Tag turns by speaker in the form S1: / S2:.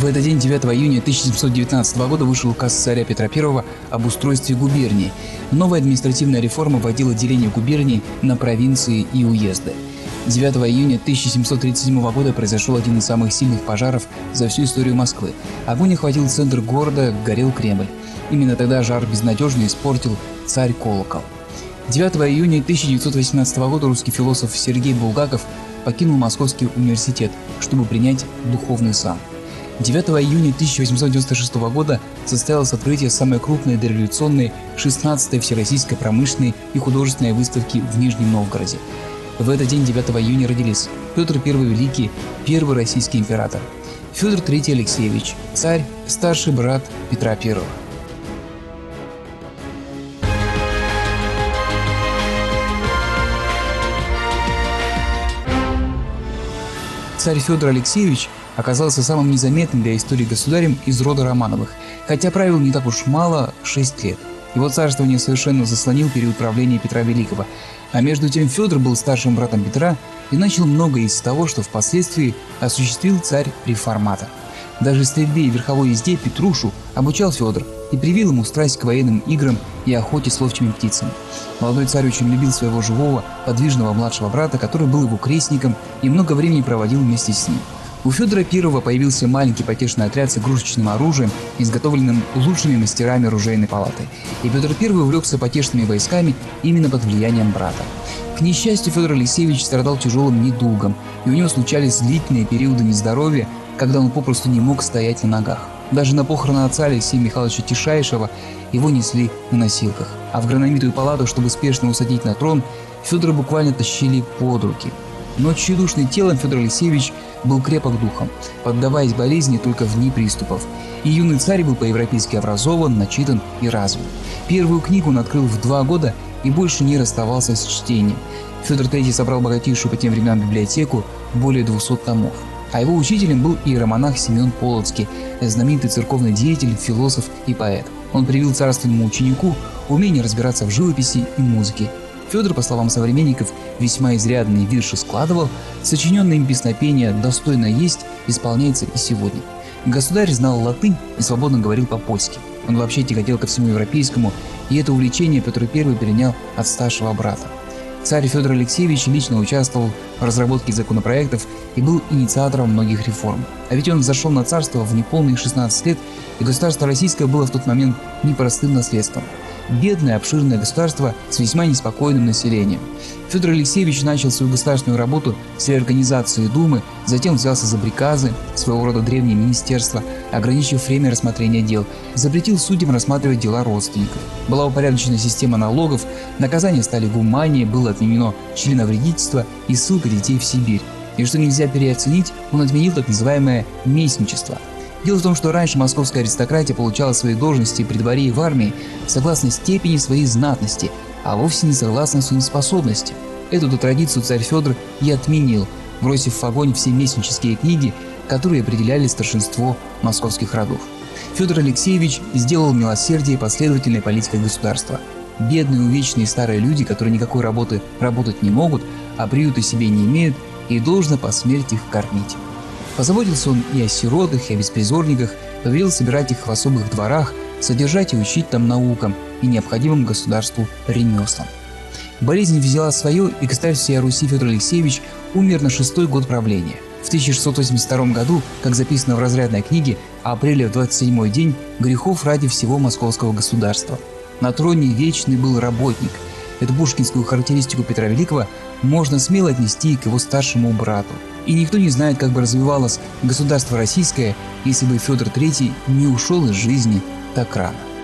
S1: В этот день, 9 июня 1719 года, вышел указ царя Петра I об устройстве губернии. Новая административная реформа вводила деление губерний на провинции и уезды. 9 июня 1737 года произошел один из самых сильных пожаров за всю историю Москвы. Огонь охватил центр города, горел Кремль. Именно тогда жар безнадежно испортил царь-колокол. 9 июня 1918 года русский философ Сергей Булгаков покинул Московский университет, чтобы принять духовный сан. 9 июня 1896 года состоялось открытие самой крупной дореволюционной 16-й Всероссийской промышленной и художественной выставки в Нижнем Новгороде. В этот день, 9 июня, родились Петр I Великий, первый российский император, Федор III Алексеевич, царь, старший брат Петра I. Царь Федор Алексеевич оказался самым незаметным для истории государем из рода Романовых, хотя правил не так уж мало – 6 лет. Его царствование совершенно заслонил период правления Петра Великого, а между тем Федор был старшим братом Петра и начал многое из того, что впоследствии осуществил царь-реформатор. Даже стрельбе и верховой езде Петрушу обучал Федор и привил ему страсть к военным играм и охоте с ловчими птицами. Молодой царь очень любил своего живого, подвижного младшего брата, который был его крестником и много времени проводил вместе с ним. У Федора I появился маленький потешный отряд с игрушечным оружием, изготовленным лучшими мастерами оружейной палаты, и Петр I увлекся потешными войсками именно под влиянием брата. К несчастью, Федор Алексеевич страдал тяжелым недугом, и у него случались длительные периоды нездоровья, когда он попросту не мог стоять на ногах. Даже на похороны отца Алексея Михайловича Тишайшего его несли на носилках, а в грономитую палату, чтобы спешно усадить на трон, Федора буквально тащили под руки. Но тщедушный телом Федор Алексеевич был крепок духом, поддаваясь болезни только в дни приступов. И юный царь был по-европейски образован, начитан и развит. Первую книгу он открыл в 2 года и больше не расставался с чтением. Федор III собрал богатейшую по тем временам библиотеку, более 200 томов. А его учителем был иеромонах Семен Полоцкий, знаменитый церковный деятель, философ и поэт. Он привил царственному ученику умение разбираться в живописи и музыке. Федор, по словам современников, весьма изрядные вирши складывал, сочиненные им песнопения «Достойно есть» исполняется и сегодня. Государь знал латынь и свободно говорил по-польски. Он вообще тяготел ко всему европейскому, и это увлечение Петр I перенял от старшего брата. Царь Федор Алексеевич лично участвовал в разработке законопроектов и был инициатором многих реформ. А ведь он взошел на царство в неполные 16 лет, и государство российское было в тот момент непростым наследством. Бедное, обширное государство с весьма неспокойным населением. Федор Алексеевич начал свою государственную работу с реорганизации Думы, затем взялся за приказы, своего рода древнее министерство, ограничив время рассмотрения дел, запретил судьям рассматривать дела родственников. Была упорядочена система налогов, наказания стали гуманнее, было отменено членовредительство и ссылка детей в Сибирь. И что нельзя переоценить, он отменил так называемое местничество. Дело в том, что раньше московская аристократия получала свои должности при дворе и в армии согласно степени своей знатности, а вовсе не согласно своим способностям. Эту традицию царь Федор и отменил, бросив в огонь все местнические книги, которые определяли старшинство московских родов. Федор Алексеевич сделал милосердие последовательной политикой государства. Бедные, увечные старые люди, которые никакой работы работать не могут, а приюта себе не имеют, и должно по смерти их кормить. Позаботился он и о сиротах, и о беспризорниках, повелел собирать их в особых дворах, содержать и учить там наукам и необходимым государству ремеслам. Болезнь взяла свое, и государь всея Руси Федор Алексеевич умер на 6-й год правления. В 1682 году, как записано в разрядной книге, апреля в 27-й день грехов ради всего московского государства. На троне вечный был работник. Эту пушкинскую характеристику Петра Великого можно смело отнести к его старшему брату. И никто не знает, как бы развивалось государство российское, если бы Федор III не ушел из жизни так рано.